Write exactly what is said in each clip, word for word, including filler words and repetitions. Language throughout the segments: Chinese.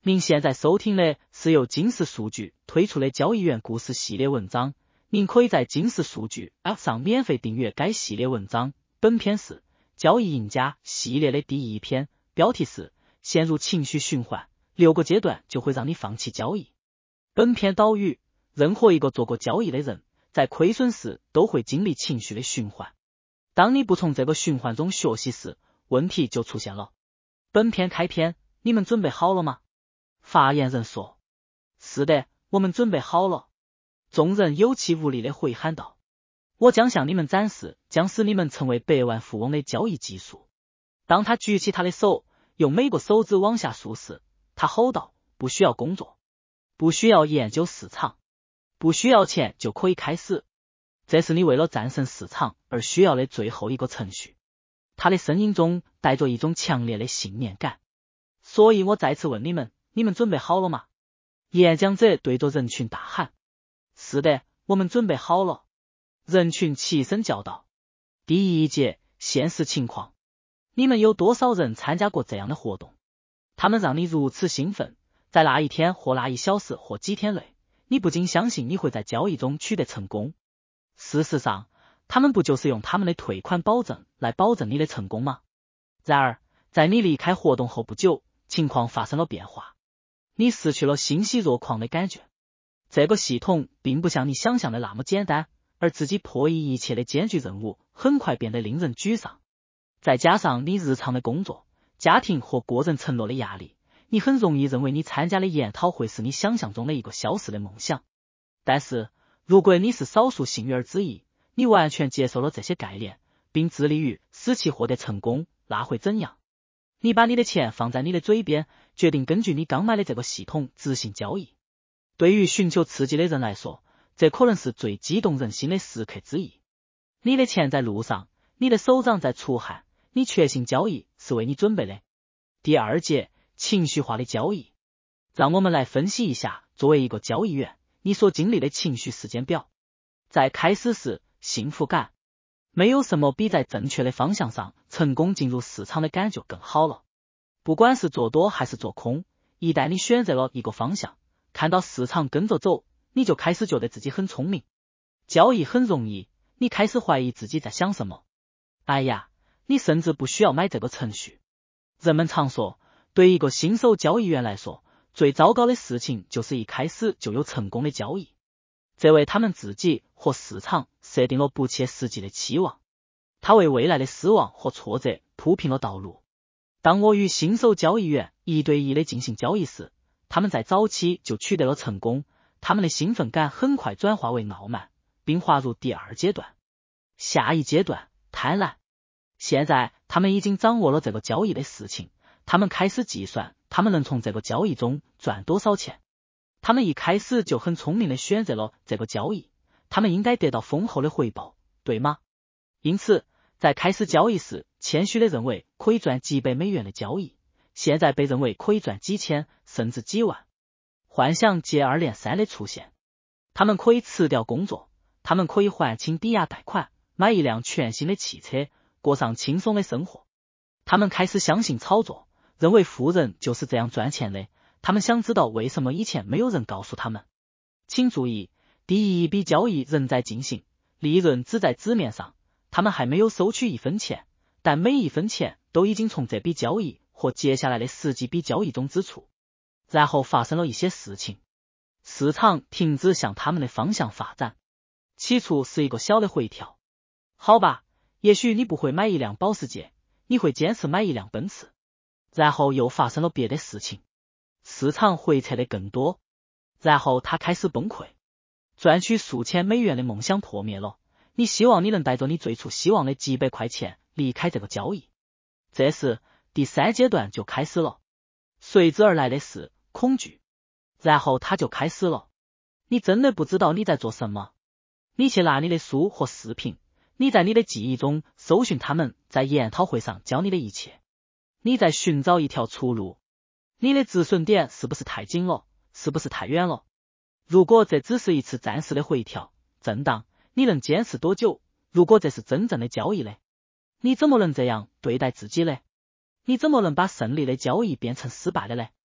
您现在收听的是由金石数据推出的交易员故事系列文章，您可以在金石数据 App 上免费订阅该系列文章。本篇是交易赢家系列的第一篇，标题是陷入情绪循环，六个阶段就会让你放弃交易。本篇导语：任何一个做过交易的人，在亏损时都会经历情绪的循环。当你不从这个循环中学习时，问题就出现了。本篇开篇，你们准备好了吗？发言人说：是的，我们准备好了。众人有气无力地回喊道：我将向你们展示将使你们成为百万富翁的交易技术。当他举起他的手，用每个手指往下数时，他吼道：不需要工作，不需要研究市场，不需要钱就可以开始。这是你为了战胜市场而需要的最后一个程序。他的声音中带着一种强烈的信念感。所以我再次问你们，你们准备好了吗？演讲者对着人群大喊：是的，我们准备好了。人群齐声叫道。第一节，现实情况。你们有多少人参加过这样的活动？他们让你如此兴奋，在那一天或那一小时或几天内，你不禁相信你会在交易中取得成功。事实上，他们不就是用他们的退款保证来保证你的成功吗？然而，在你离开活动后不久，情况发生了变化。你失去了欣喜若狂的感觉。这个系统并不像你想象的那么简单，而自己迫于一切的艰巨任务很快变得令人沮丧。再加上你日常的工作、家庭或个人承诺的压力，你很容易认为你参加的研讨会是你想象中的一个消逝的梦想。但是，如果你是少数幸运儿之一，你完全接受了这些概念，并致力于使其获得成功，那会怎样？你把你的钱放在你的嘴边，决定根据你刚买的这个系统执行交易。对于寻求刺激的人来说，这可能是最激动人心的时刻之一。你的钱在路上，你的手掌在出汗，你确信交易是为你准备的。第二节，情绪化的交易。让我们来分析一下作为一个交易员，你所经历的情绪时间表。在开始时，幸福感。没有什么比在正确的方向上成功进入市场的感觉更好了。不管是做多还是做空，一旦你选择了一个方向，看到市场跟着走，你就开始觉得自己很聪明。交易很容易，你开始怀疑自己在想什么。哎呀，你甚至不需要买这个程序。人们常说，对一个新手交易员来说，最糟糕的事情就是一开始就有成功的交易。这为他们自己或市场设定了不切实际的期望，他为未来的失望或挫折铺平了道路。当我与新手交易员一对一的进行交易时，他们在早期就取得了成功，他们的兴奋感很快转化为傲慢，并滑入第二阶段。下一阶段，贪婪。现在他们已经掌握了这个交易的事情，他们开始计算他们能从这个交易中赚多少钱。他们一开始就很聪明地选择了这个交易，他们应该得到丰厚的回报，对吗？因此，在开始交易时，谦虚地认为可以赚几百美元的交易，现在被认为可以赚几千甚至几万。幻想接二连三的出现，他们可以辞掉工作，他们可以还清抵押贷款，买一辆全新的汽车，过上轻松的生活。他们开始相信操作，认为富人就是这样赚钱的。他们想知道为什么以前没有人告诉他们。请注意，第一笔交易仍在进行，利润只在纸面上，他们还没有收取一分钱，但每一分钱都已经从这笔交易或接下来的十几笔交易中支出。然后发生了一些事情，市场停止向他们的方向发展。起初是一个小的回调。好吧，也许你不会买一辆保时捷，你会坚持买一辆奔驰。然后又发生了别的事情。市场回撤的更多，然后他开始崩溃，赚取数千美元的梦想破灭了。你希望你能带着你最初希望的几百块钱离开这个交易。这时，第三阶段就开始了，随之而来的是恐惧，然后它就开始了。你真的不知道你在做什么。你去拿你的书或视频，你在你的记忆中搜寻他们在研讨会上教你的一切。你在寻找一条出路。你的止损点是不是太紧了？是不是太远了？如果这只是一次暂时的回调、震荡，你能坚持多久？如果这是真正的交易呢？你怎么能这样对待自己呢？你怎么能把胜利的交易变成失败的呢？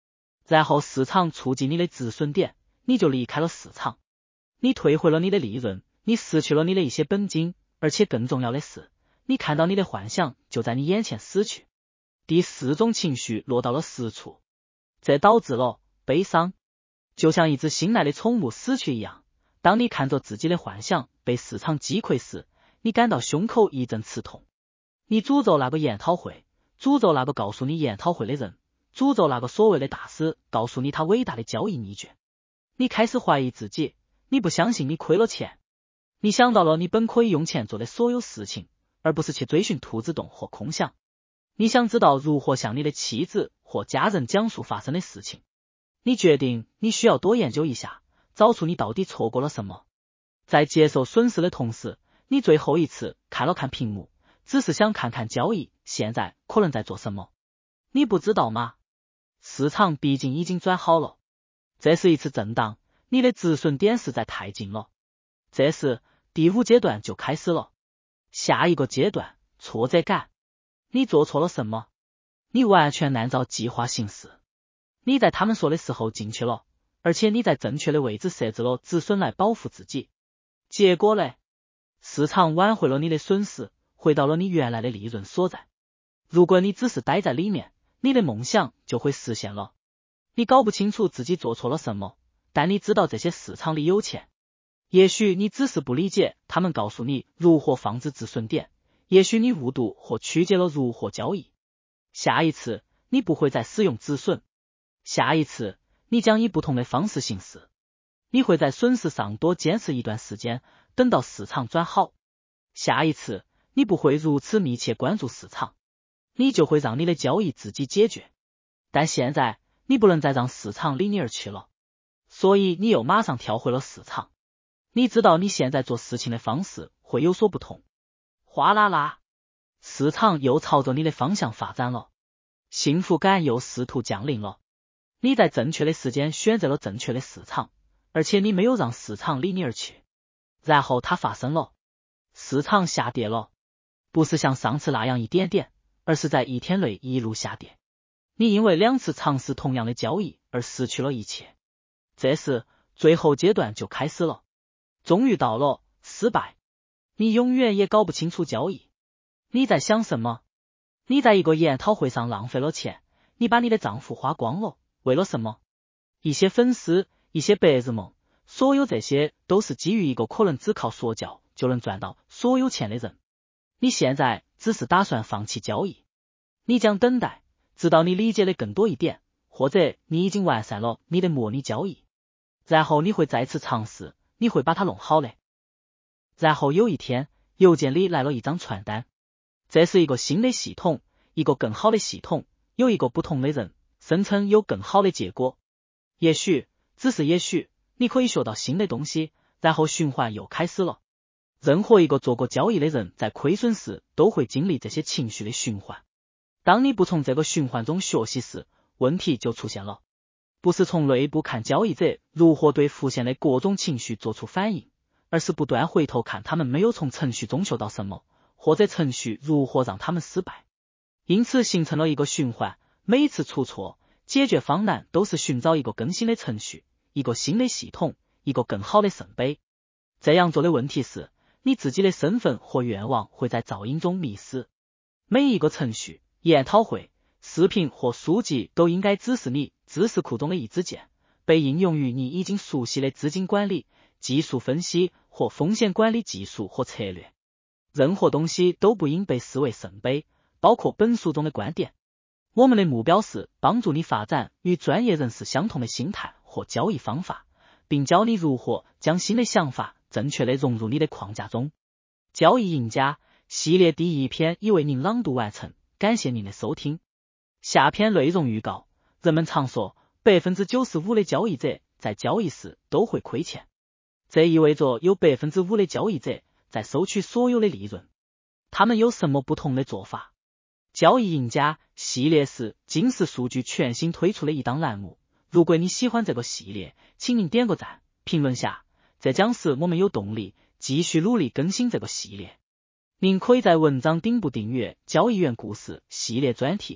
然后市场触及你的止损点，你就离开了市场，你退回了你的利润，你失去了你的一些本金，而且更重要的是，你看到你的幻想就在你眼前死去。第四种情绪落到了实处，这导致了悲伤，就像一只心爱的宠物死去一样。当你看着自己的幻想被市场击溃时，你感到胸口一阵刺痛。你诅咒那个研讨会，诅咒那个告诉你研讨会的人，诅咒那个所谓的大师告诉你他伟大的交易秘诀。你开始怀疑自己，你不相信你亏了钱，你想到了你本可以用钱做的所有事情，而不是去追寻兔子洞或空想。你想知道如何向你的妻子或家人讲述发生的事情。你决定你需要多研究一下，找出你到底错过了什么。在接受损失的同时，你最后一次看了看屏幕，只是想看看交易现在可能在做什么。你不知道吗？市场毕竟已经转好了，这是一次震荡，你的止损点实在太近了。这时第五阶段就开始了。下一个阶段，挫折感。你做错了什么？你完全按照计划行事，你在他们说的时候进去了，而且你在正确的位置设置了止损来保护自己。结果呢？市场挽回了你的损失，回到了你原来的利润所在。如果你只是待在里面，你的梦想就会实现了。你搞不清楚自己做错了什么，但你知道这些市场里有钱。也许你只是不理解他们告诉你如何放置止损点，也许你误读或曲解了如何交易。下一次你不会再使用止损，下一次你将以不同的方式行事。你会在损失上多坚持一段时间，等到市场转好。下一次你不会如此密切关注市场，你就会让你的交易自己解决。但现在你不能再让市场离你而去了，所以你又马上跳回了市场。你知道你现在做事情的方式会有所不同。哗啦啦，市场又朝着你的方向发展了，幸福感又试图降临了。你在正确的时间选择了正确的市场，而且你没有让市场离你而去。然后它发生了，市场下跌了，不是像上次那样一点点，而是在一天内一路下跌。你因为两次尝试同样的交易而失去了一切。这时最后阶段就开始了，终于到了失败。你永远也搞不清楚交易。你在想什么？你在一个研讨会上浪费了钱，你把你的账户花光了，为了什么？一些粉丝，一些白日梦，所有这些都是基于一个可能只靠说教就能赚到所有钱的人。你现在只是打算放弃交易，你将等待，直到你理解的更多一点，或者你已经完善了你的模拟交易，然后你会再次尝试，你会把它弄好的。然后有一天，邮件里来了一张传单，这是一个新的系统，一个更好的系统，有一个不同的人，声称有更好的结果。也许，只是也许，你可以学到新的东西，然后循环又开始了。任何一个做过交易的人在亏损时都会经历这些情绪的循环。当你不从这个循环中学习时，问题就出现了。不是从内部看交易者如何对浮现的各种情绪做出反应，而是不断回头看他们没有从程序中学到什么，或者程序如何让他们失败。因此形成了一个循环，每一次出错，解决方案都是寻找一个更新的程序，一个新的系统，一个更好的圣杯。这样做的问题是，你自己的身份或愿望会在噪音中迷失。每一个程序、研讨会、视频或书籍都应该只是你知识库中的一支箭，被应用于你已经熟悉的资金管理、技术分析或风险管理技术或策略。任何东西都不应被视为圣杯，包括本书中的观点。我们的目标是帮助你发展与专业人士相同的心态或交易方法，并教你如何将新的想法正确地融入你的框架中。交易赢家系列第一篇已为您朗读完成，感谢您的收听。下篇内容预告：人们常说 百分之九十五 的交易者在交易时都会亏钱，这意味着有 百分之五 的交易者在收取所有的利润。他们有什么不同的做法？交易赢家系列是金石数据全新推出的一档栏目，如果你喜欢这个系列，请您点个赞，评论下，这将使我们有动力继续努力更新这个系列。您可以在文章顶部订阅交易员故事系列专题，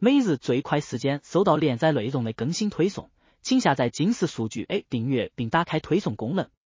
每日最快时间收到连载内容的更新推送，请下载金石数据 A 订阅并打开推送功能。